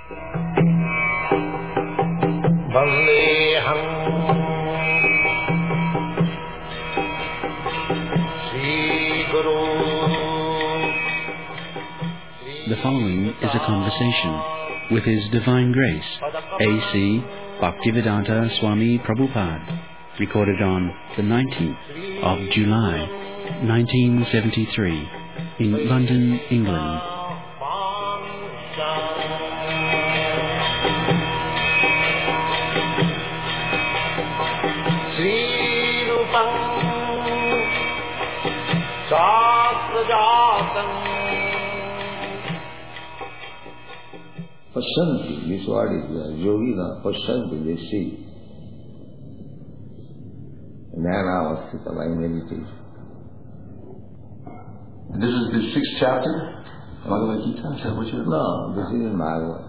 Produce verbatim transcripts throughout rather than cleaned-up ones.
The following is a conversation with His Divine Grace, A C Bhaktivedanta Swami Prabhupada, recorded on the nineteenth of July, nineteen seventy-three, in London, England. Pasyanti, this word is uh, yogina, pasyanti, they see. Jnanavasthita by meditation. This is the sixth chapter, Bhagavad Gita, is that what you're... No, this is in Bhagavad.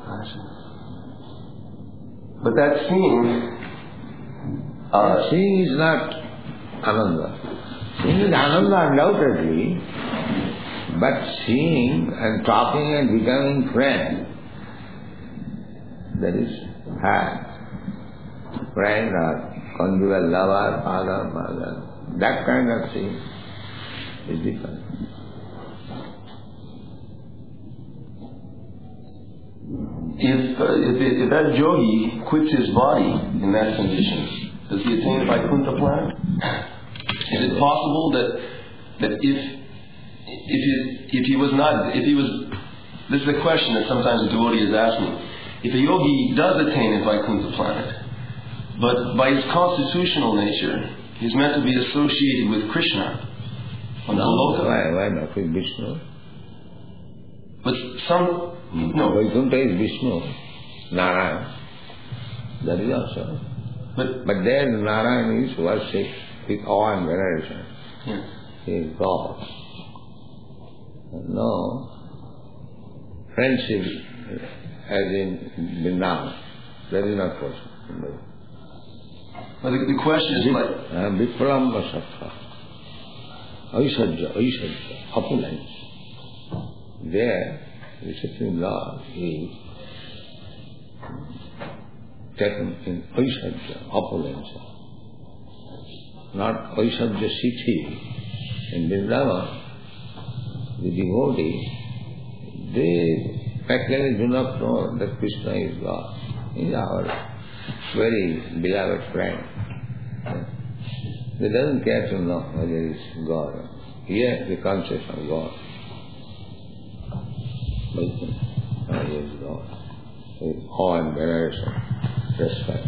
But that seeing... Uh, that seeing is not Ananda. Seeing is Ananda undoubtedly, but seeing and talking and becoming friend, that is hard. Friend or conjugal lover, father, mother, that kind of thing is different. If, uh, if, if that yogi quits his body in that condition, does he attain Vaikuntha planet? Is it possible that that if if he, if he was not if he was this is a question that sometimes a devotee is asking. If a yogi does attain a Vaikuntha planet, but by his constitutional nature, he's meant to be associated with Krishna on no, Goloka. Why, why not with Vishnu? But some... No. Vaikuntha is Vishnu, Narayana. That is also. But, but there Narayana is worshipped with awe and veneration. Yeah. He is God. No friendship as in Vrindavan. That is not possible. But the, the question is like... Vipralamba sattva. Aishadja, Aishadja, opulence. There, the Supreme Lord is taken in Aishadja, opulence. Not Aishadja Siddhi. In Vrindavan, the devotee, they practically do not know that Krishna is God. He is our very beloved friend. They doesn't care to know whether he is God. Here the concept of God. But he is God. With awe and veneration, respect.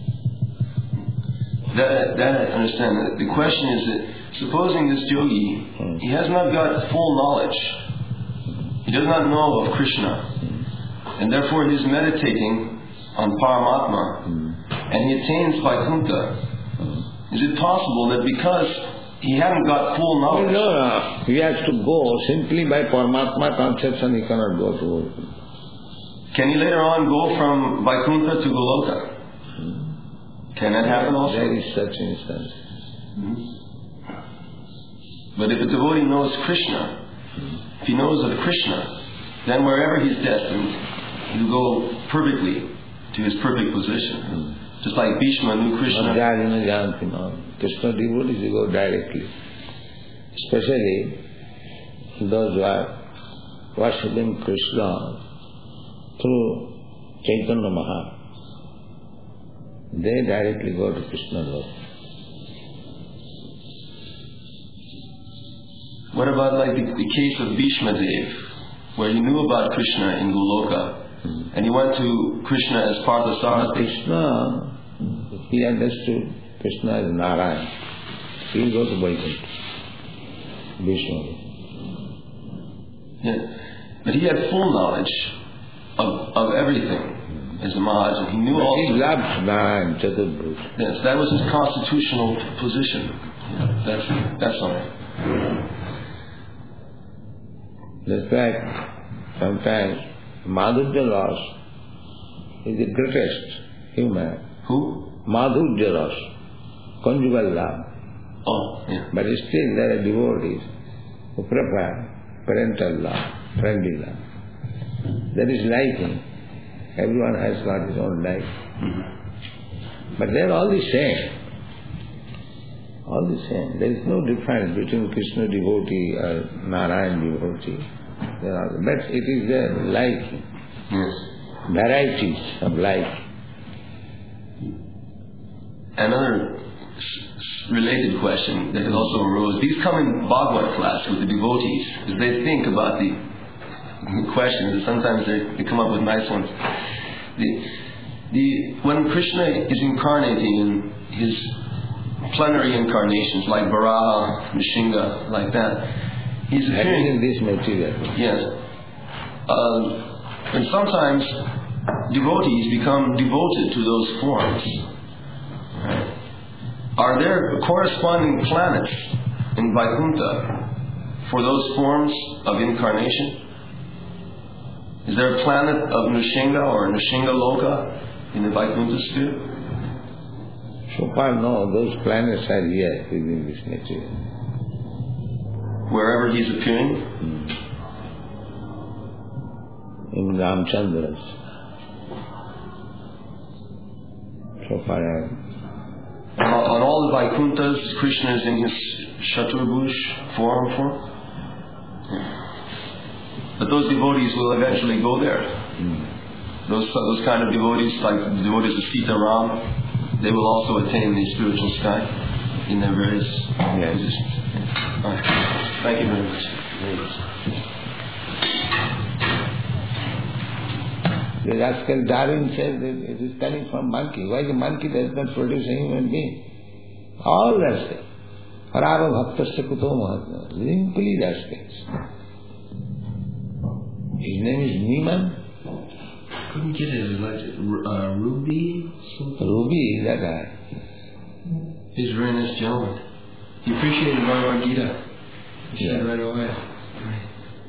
That, that I understand. The question is that supposing this yogi, hmm. he has not got full knowledge. He does not know of Krishna. Hmm. And therefore he is meditating on Paramatma. Hmm. And he attains Vaikuntha. Hmm. Is it possible that because he hasn't got full knowledge... No, no. He has to go simply by Paramatma conception, he cannot go to Vaikuntha. Can he later on go from Vaikuntha to Goloka? Hmm. Can that happen also? There is such instance. Hmm. But if a devotee knows Krishna, if he knows of Krishna, then wherever he's destined, he'll go perfectly to his perfect position. Mm. Just like Bhishma knew Krishna. Krishna devotees go directly. Especially those who are worshipping Krishna through Chaitanya Mahaprabhu. They directly go to Krishna Lord. What about like the, the case of Bhishma Dev, where he knew about Krishna in Goloka, hmm. and he went to Krishna as Parthasarathi? Krishna, he understood Krishna as Narayana. He will go to Vaikuntha. Bhishma. Yeah. But he had full knowledge of, of everything hmm. as a Maharaj, and he knew but also... He loved Narayana Chaturbhuja. Yes, that was his constitutional position. Yeah, that's, that's all. Just like sometimes Madhurya Rasa is the greatest human. Who? Madhurya Rasa, conjugal love. Oh, yeah. But still there are devotees who prefer parental love, friendly love. That is liking. Everyone has got his own life. Mm-hmm. But they are all the same. All the same. There is no difference between Krishna devotee or Narayan devotee. There are, but it is their like. Yes. Varieties of like. Another related question that also arose. These come in Bhagavad class with the devotees, as they think about the, the questions, and sometimes they, they come up with nice ones. The, the, when Krishna is incarnating in his plenary incarnations, like Varaha, Nishinga, like that, he's appearing in this material. Yes. Um, and sometimes devotees become devoted to those forms. Right? Are there corresponding planets in Vaikuntha for those forms of incarnation? Is there a planet of Nishinga or Nishinga Loka in the Vaikuntha sphere? So far, no, those planets are here within this material. Wherever he's appearing? Hmm. In Ramchandra's. So far, I On, on all the Vaikunthas, Krishna is in his Chaturbush form form. But those devotees will eventually go there. Mm. Those those kind of devotees, like the devotees of Sita Ram, they will also attain the spiritual sky in their various yes. positions. All right. Thank you very much. The rascal Darwin says that it is coming from monkey. Why the monkey does not produce a human being? All rascals. Parava bhaktasya kuto mahatma. Simply rascals. His name is Niman. Couldn't get it. Like uh, Ruby? Something? Ruby, that guy. He's a very nice gentleman. He appreciated Bhagavad Gita. He yeah. said right away. Right.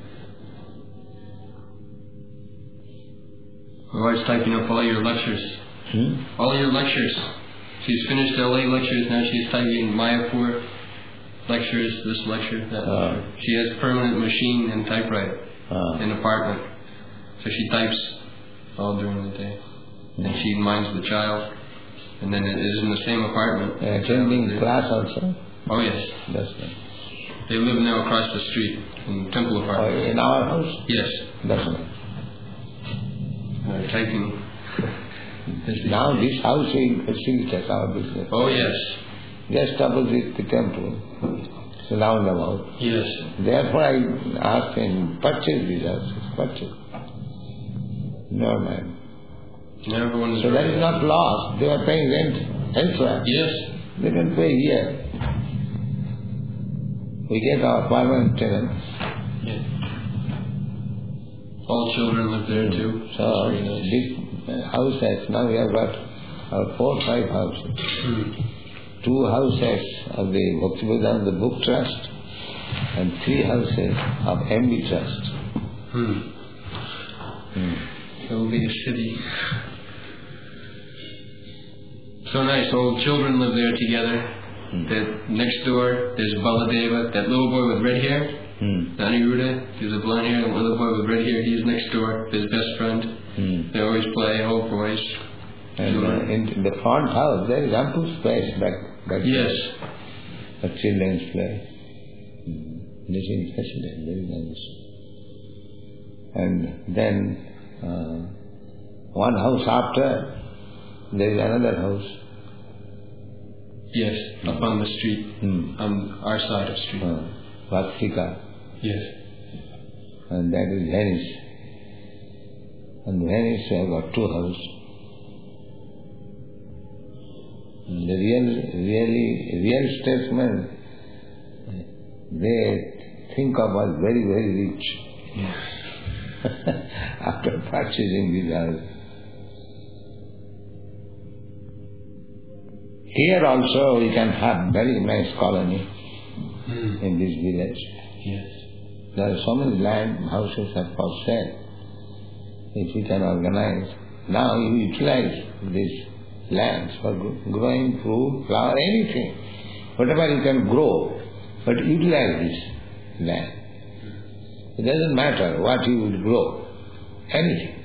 My wife's typing up all your lectures. Hmm? All your lectures. She's finished L A lectures, now she's typing Mayapur lectures, this lecture, that uh. lecture. She has permanent machine and typewriter uh. in apartment. So she types all during the day. Mm. And she minds the child. And then it is in the same apartment. Uh, attending class also? Oh yes. That's right. They live now across the street in Temple apartment. Oh, in our house? Yes. That's right. Uh, typing. Now this house will facilitate our business. Oh yes. Just opposite the temple. So roundabout. Yes. Therefore I asked him, purchase these houses. Purchase. No man. Everyone is so that is not lost. They are paying rent elsewhere. Yes. They can pay here. We get our permanent tenants. Yes. All children live there too. So nice. This house has, now we have got uh, four or five houses. Hmm. Two houses of the Bhaktivedanta Book Trust and three houses of M B Trust. Hmm. Hmm. It will be a city. So nice. All children live there together. Hmm. That next door, there's Baladeva, that little boy with red hair. Hmm. Aniruddha, he's a blonde hair, and the little boy with red hair, he's next door, his best friend. Hmm. They always play, all boys. And uh, in the front house, there is ample space back, back yes. for children's play. Hmm. This is fascinating, very nice. And then, uh, one house after, there is another house. Yes, up on the street, hmm. on our side of the street. Uh, Vastika. Yes. And that is Venice. And Venice we have got two houses. And the real, really, real statesmen, they think of us very, very rich. Yes. After purchasing these houses. Here also we can have very nice colony mm. in this village. Yes. There are so many land houses are for sale. If we can organize, now you utilize these lands for growing fruit, flower, anything. Whatever you can grow, but utilize this land. It doesn't matter what you would grow, anything.